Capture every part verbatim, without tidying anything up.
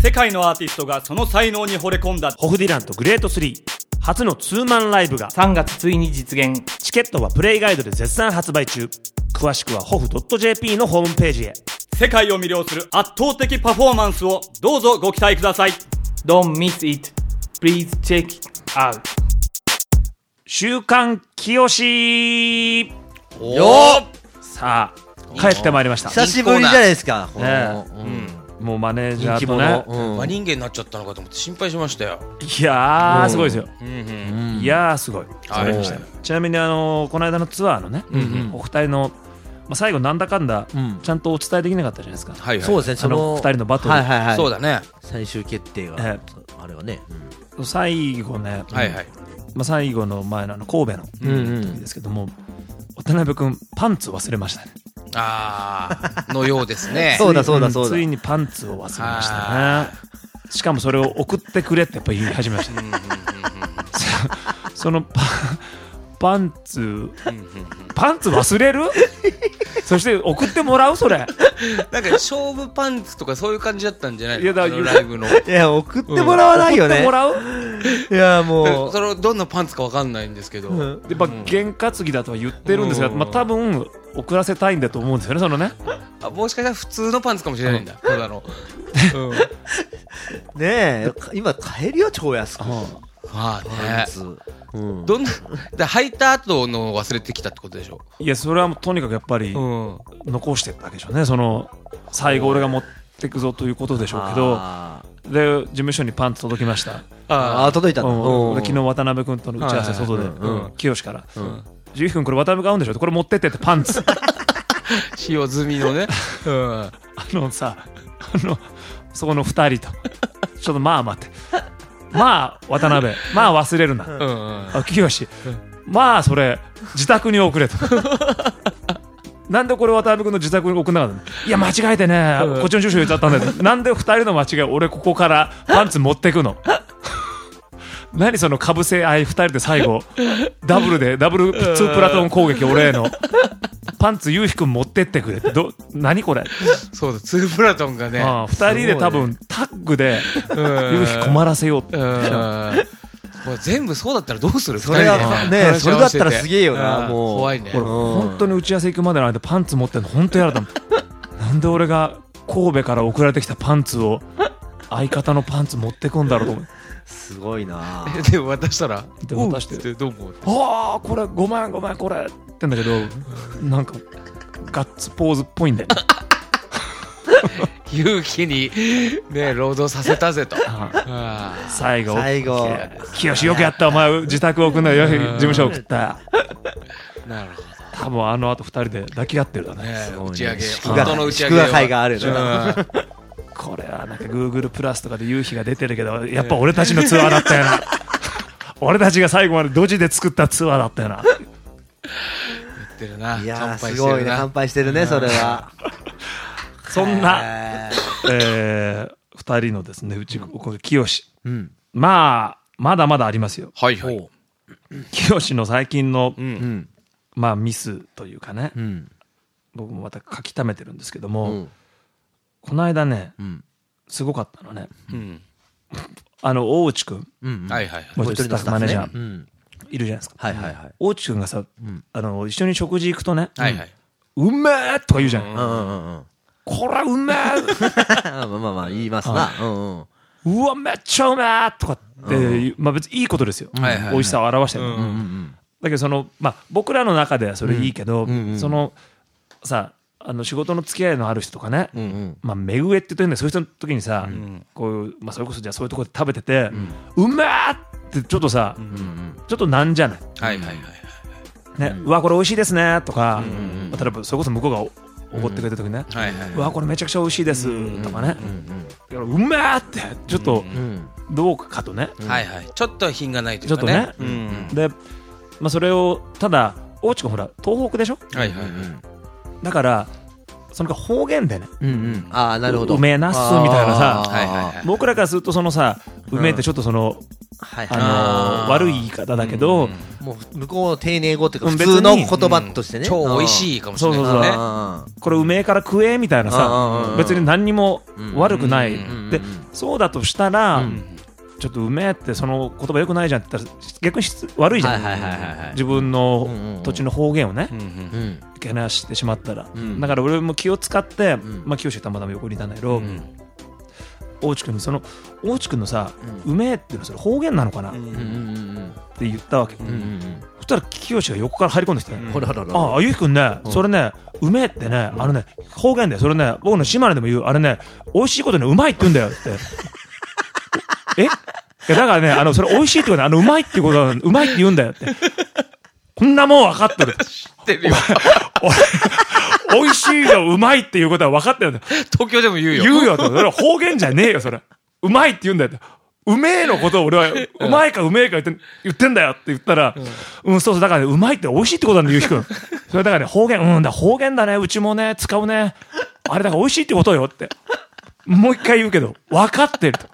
世界のアーティストがその才能に惚れ込んだホフディランとグレートスリー初のツーマンライブがさんがつついに実現。 チケットはプレイガイドで絶賛発売中。詳しくは ホフドットジェーピー のホームページへ。 世界を魅了する圧倒的パフォーマンスをどうぞご期待ください。 Don't miss it. Please check it out. 週刊きよし。 よさあ帰ってまいりました。 久しぶりじゃないですか。このねえうんもうマネージャー人気とね者、うん真人間になっちゃったのかと思って心配しましたよ。 いやーすごいですよ。 うんうんうんいやーすごい。 はいそうちなみにあのこの間のツアーのね、 うんうんお二人の、まあ、最後なんだかんだうんちゃんとお伝えできなかったじゃないですか。 はいはい。 そうですね。そあのの二人のバトル、 はいはいはい。 そうだね。 最終決定がえあれはね。 最後ね、 はいはい。 まあ、最後の前のあの神戸のうんうん時ですけども、渡辺君パンツ忘れましたね。 あーのようですね。 そうだそうだそうだついにパンツを忘れましたねあ。 しかもそれを送ってくれってやっぱ言い始めましたうんうんうんそのパパンツうんうんうんパンツ忘れるそして送ってもらうそれ。 なんか勝負パンツとかそういう感じだったんじゃないの？ いやだあのライブの。 いや送ってもらわないよね送っても。らういやもうそれどんなパンツかわかんないんですけど。 うんやっぱ験担ぎだとは言ってるんですが、 うんまあ、多分送らせたいんだと思うんですよねそのね。 あもしかしたら普通のパンツかもしれないんだ。ただの。うんねえ今買えるよ超安く。 まあパンね。 ツうんどんなで履いた後の忘れてきたってことでしょ。 いやそれはもうとにかくやっぱりん。 残してったわけでしょうね。その最後俺が持ってくぞということでしょうけど、 あで事務所にパンツ届きました。 ーあー届いたんだ。 うんうん俺昨日渡辺君との打ち合わせはいはい外でうんうん清からうん 「ジュイ君これ渡辺が合うんでしょ」ってこれ持ってってってパンツ使用済みのね。うん。 あのさあのそこの二人とちょっとまあ待ってまあ渡辺まあ忘れるなうんうん。 あ清まあそれ自宅に送れとなんでこれ渡辺君の自宅に送んなかったの。いや間違えてねうんこっちの住所言っちゃったんだよなんで二人の間違い俺ここからパンツ持ってくの何そのかぶせ合い二人で最後ダブルでダブルツープラトン攻撃俺へのパンツゆうひくん持ってってくれってど何これ、 そうだ、ツープラトンがね。 ああ二人で多分タッグでうんゆうひ困らせようってうんもう全部そうだったらどうする？ それは二人でね話し合わせてそれだったらすげえよなうんもう怖いね。 これ本当に打ち合わせ行くまでの間パンツ持ってんの本当に嫌だったもんなんで俺が神戸から送られてきたパンツを相方のパンツ持ってくんだろうと思ってすごいな。 えで渡したらで渡しておうってどう思う？ ああこれごめんごめんこれって言うんだけどなんかガッツポーズっぽいんだよ勇気にね労働させたぜと。 ああ最後最後きよしよくやったお前自宅送んなよよし事務所送ったーなるほ多分あの後二人で抱き合ってるだねどね。 ごいね打ち上げ、 祝賀本当の打ち上げは。 祝賀会があるよねうんこれはなんか Google プラスとかで夕日が出てるけどやっぱ俺たちのツアーだったよな俺たちが最後までドジで作ったツアーだったよな言ってるな。 いやー乾杯すごいねしてるな。 乾杯してるねそれは。 そんな、 へえー、二人のですねうちこれ清ーうんまあまだまだありますよ。 はいはい。 清の最近の、 う。 うんんまあミスというかねうん僕もまた書き溜めてるんですけどうも、 んこの間ねうんすごかったのねうん。 あの大内くんうんはいはいはい。 もう一人スタッフマネージャーうんいるじゃないですか。 はいはいはい大内くんがさ、 んあの一緒に食事行くとね、 はいはい。 うめえとか言うじゃん、 うんうんうんうんうんこらうめえまあまあまあ言いますなうんうんうわめっちゃうめえとかって、まあ別にいいことですよ、 はいはいはい美味しさを表してる、 うんうんうんだけどその、まあ、僕らの中ではそれいいけど、 うんうんうんそのさあの仕事の付き合いのある人とかね、 うんうんまあ、目上って言ってるんでそういう人の時にさ、 んこうまあ、それこそじゃあそういうところで食べてて、うめえってちょっとさ、 うんうんちょっとなんじゃない、 はいはいはい。 ねうわこれ美味しいですねとか、 んうんまあ例えばそれこそ向こうがおおごってくれた時ね、 はいはい。 うわこれめちゃくちゃ美味しいですとかね、いやうめえってちょっとうんどうかとね、 はいはい。ちょっと品がないというかね。 ちょっとうん。 で、まあ、それをただ大地君ほら東北でしょはいはいはい。 だからその方言でねうんうんああなるほどうめえなっすみたいなさあーはいはいはい。 僕らからするとそのさうめえってちょっとその、 はいあのーあー悪い言い方だけど、 うんもう向こうの丁寧語っていうかうん普通の言別葉としてね、 超美味いしいかもしれないですそうね。 あこれうめえから食えみたいなさうん別に何にも悪くないうんでそうだとしたら、 うんちょっとうめえってその言葉よくないじゃんって言ったら逆に質悪いじゃん、 はいはいはいはいはい自分うんうんのうん土地の方言をね、 うんうんうんけなしてしまったら、 うんだから俺も気を使って、 んまあ清たまたま横にいたんだけど、 うん大地君にその大地君のさ、うめえっていうのはそれ方言なのかな、っうんうんうんて言ったわけ、 うんうんうんそしたら清が横から入り込んできて、 うんほらほらほらああゆうきくんね、それねうめえってねあのね方言でそれね僕の島根でも言うあれね美味しいことねうまいって言うんだよってえいやだからねあのそれ美味しいってことはあのうまいっていうことはうまいって言うんだよってこんなもん分かってる知ってるよ。 美味しいようまいっていうことは分かってるんだよ東京でも言うよ。 言うよってそれは方言じゃねえよそれうまいって言うんだよってうめえのことを俺はうまいかうめえか言って言ってんだよって言ったらうんそうそうだからねうまいって美味しいってことなんだゆうきくんそれだからね方言うんだ方言だねうちもね使うねあれだから美味しいってことよってもう一回言うけど分かってると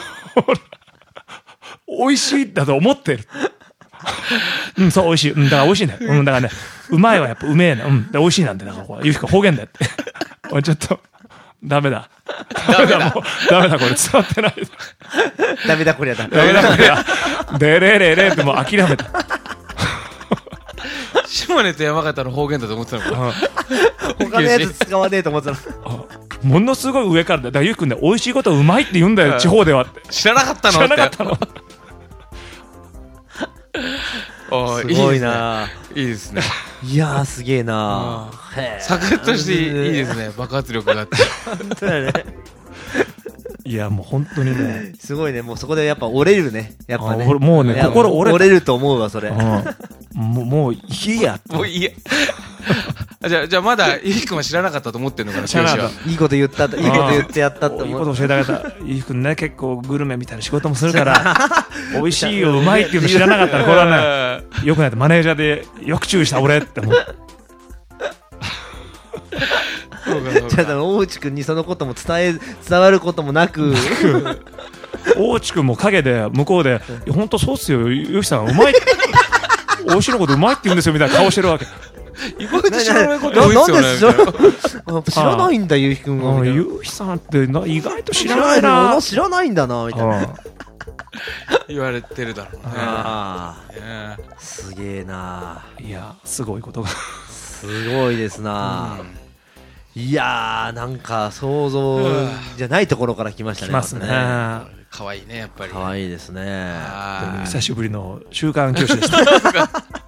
美味しいだと思ってるうんそう美味しいうんだから美味しいねうんだからねうまいはやっぱうめえなうんで美味しいなんてだからこれゆうきくん方言だよっておいちょっとダメだダメだもうダメだこれ伝わってないダメだこりゃだダメだこれはデレレレってもう諦めた島根と山形の方言だと思ってたのか。 他のやつ使わねえと思ってたものすごい上からだだからゆうきくんね美味しいことはうまいって言うんだよ地方ではって知らなかったの知らなかったのおーすごいな。 いいですね。 いやーすげえなーへーサクッとしていいですね。爆発力があって。 本当だねいやもう本当にねすごいねもうそこでやっぱ折れるねやっぱねあ俺もうねいや心折れた折れると思うわそれうんもうもういいやもういいや。あじゃあ、じゃあまだ、ゆうきくんは知らなかったと思ってんのかな、 知らなかった剛は。 いいこと言ったいいこと言ってやったっていい思うこと教えてあげたゆうきくんね結構グルメみたいな仕事もするから美味しいようまいっていうの知らなかったらこれはねよくないとマネージャーでよく注意した俺って思うそうかそうかじゃあ大内くんにそのことも伝え伝わることもなく大地君も陰で向こうで「いや本当そうっすよゆうきさんうまい」美味しいのことうまいって言うんですよみたいな顔してるわけ意外と知らないことな多いっすよね。 なんで知らみたいなあ知らないんだゆうひくんはみたいなゆうきさんってな意外と知知らないのな知らないんだなみたいな言われてるだろうね。 あねーすげえなうんいやすごいことがすごいですな、いやーなんか想像じゃないところから来ましたねきますね可愛いね、やっぱり。 可愛いですねあー久しぶりの週刊教師でした